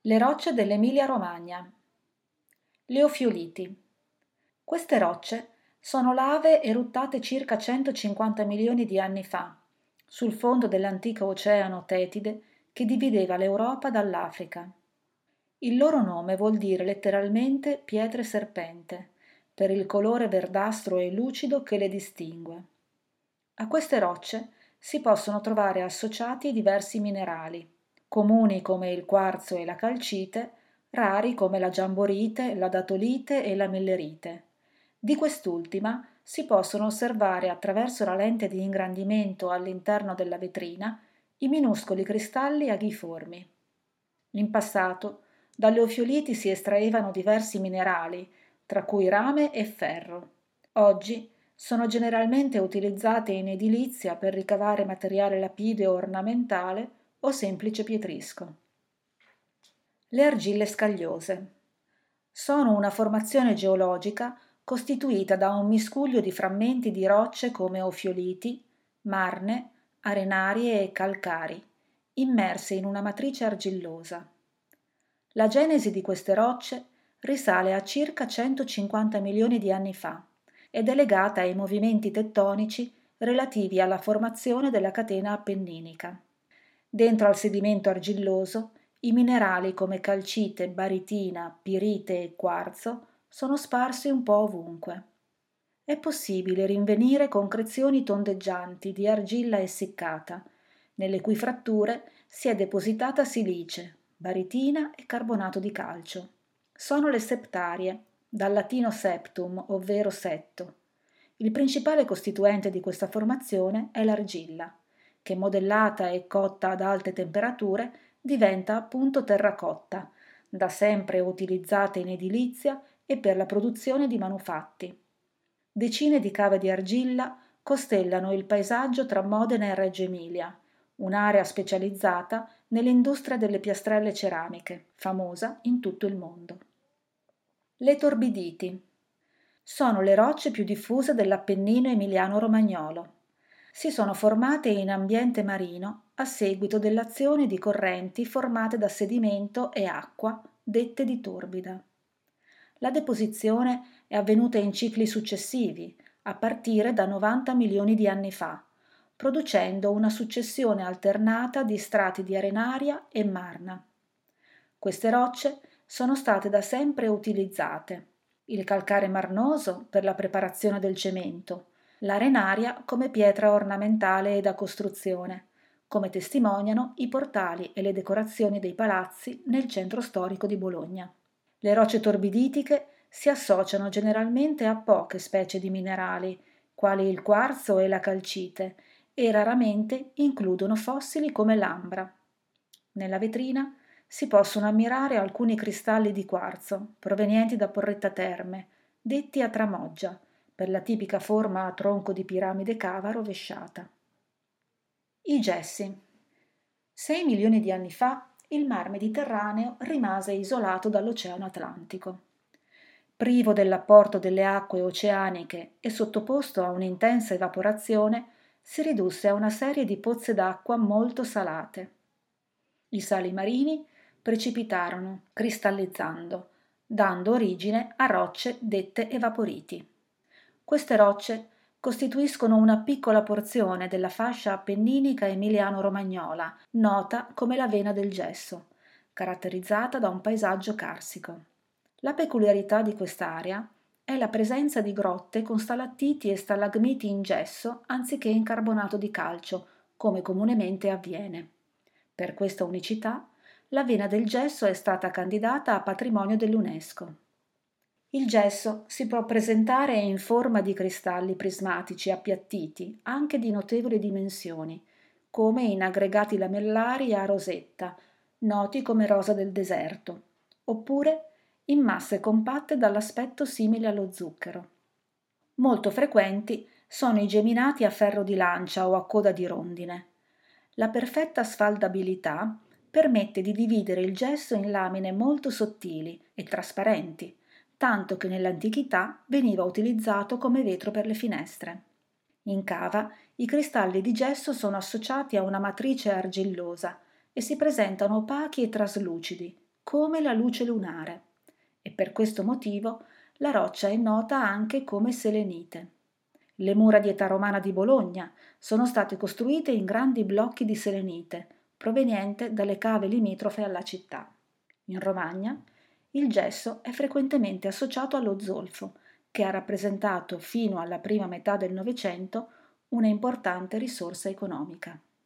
Le rocce dell'Emilia-Romagna. Le ofioliti. Queste rocce sono lave eruttate circa 150 milioni di anni fa, sul fondo dell'antico oceano Tetide che divideva l'Europa dall'Africa. Il loro nome vuol dire letteralmente pietre serpente, per il colore verdastro e lucido che le distingue. A queste rocce si possono trovare associati diversi minerali, comuni come il quarzo e la calcite, rari come la giamborite, la datolite e la millerite. Di quest'ultima si possono osservare attraverso la lente di ingrandimento all'interno della vetrina i minuscoli cristalli aghiformi. In passato dalle ofioliti si estraevano diversi minerali, tra cui rame e ferro. Oggi sono generalmente utilizzate in edilizia per ricavare materiale lapideo ornamentale o semplice pietrisco. Le argille scagliose. Sono una formazione geologica costituita da un miscuglio di frammenti di rocce come ofioliti, marne, arenarie e calcari, immerse in una matrice argillosa. La genesi di queste rocce risale a circa 150 milioni di anni fa ed è legata ai movimenti tettonici relativi alla formazione della catena appenninica. Dentro al sedimento argilloso, i minerali come calcite, baritina, pirite e quarzo sono sparsi un po' ovunque. È possibile rinvenire concrezioni tondeggianti di argilla essiccata, nelle cui fratture si è depositata silice, baritina e carbonato di calcio. Sono le septarie, dal latino septum, ovvero setto. Il principale costituente di questa formazione è l'argilla, che modellata e cotta ad alte temperature diventa appunto terracotta, da sempre utilizzata in edilizia e per la produzione di manufatti. Decine di cave di argilla costellano il paesaggio tra Modena e Reggio Emilia, un'area specializzata nell'industria delle piastrelle ceramiche, famosa in tutto il mondo. Le torbiditi. Sono le rocce più diffuse dell'Appennino emiliano-romagnolo. Si sono formate in ambiente marino a seguito dell'azione di correnti formate da sedimento e acqua, dette di torbida. La deposizione è avvenuta in cicli successivi, a partire da 90 milioni di anni fa, producendo una successione alternata di strati di arenaria e marna. Queste rocce sono state da sempre utilizzate. Il calcare marnoso per la preparazione del cemento, l'arenaria come pietra ornamentale e da costruzione, come testimoniano i portali e le decorazioni dei palazzi nel centro storico di Bologna. Le rocce torbiditiche si associano generalmente a poche specie di minerali, quali il quarzo e la calcite, e raramente includono fossili come l'ambra. Nella vetrina si possono ammirare alcuni cristalli di quarzo provenienti da Porretta Terme, detti a tramoggia, per la tipica forma a tronco di piramide cava rovesciata. I gessi. 6 milioni di anni fa il mar Mediterraneo rimase isolato dall'Oceano Atlantico. Privo dell'apporto delle acque oceaniche e sottoposto a un'intensa evaporazione, si ridusse a una serie di pozze d'acqua molto salate. I sali marini precipitarono, cristallizzando, dando origine a rocce dette evaporiti. Queste rocce costituiscono una piccola porzione della fascia appenninica emiliano-romagnola, nota come la vena del gesso, caratterizzata da un paesaggio carsico. La peculiarità di quest'area è la presenza di grotte con stalattiti e stalagmiti in gesso anziché in carbonato di calcio, come comunemente avviene. Per questa unicità, la vena del gesso è stata candidata a patrimonio dell'UNESCO. Il gesso si può presentare in forma di cristalli prismatici appiattiti, anche di notevoli dimensioni, come in aggregati lamellari a rosetta, noti come rosa del deserto, oppure in masse compatte dall'aspetto simile allo zucchero. Molto frequenti sono i geminati a ferro di lancia o a coda di rondine. La perfetta sfaldabilità permette di dividere il gesso in lamine molto sottili e trasparenti, tanto che nell'antichità veniva utilizzato come vetro per le finestre. In cava i cristalli di gesso sono associati a una matrice argillosa e si presentano opachi e traslucidi, come la luce lunare, e per questo motivo la roccia è nota anche come selenite. Le mura di età romana di Bologna sono state costruite in grandi blocchi di selenite, proveniente dalle cave limitrofe alla città. In Romagna il gesso è frequentemente associato allo zolfo, che ha rappresentato fino alla prima metà del Novecento una importante risorsa economica.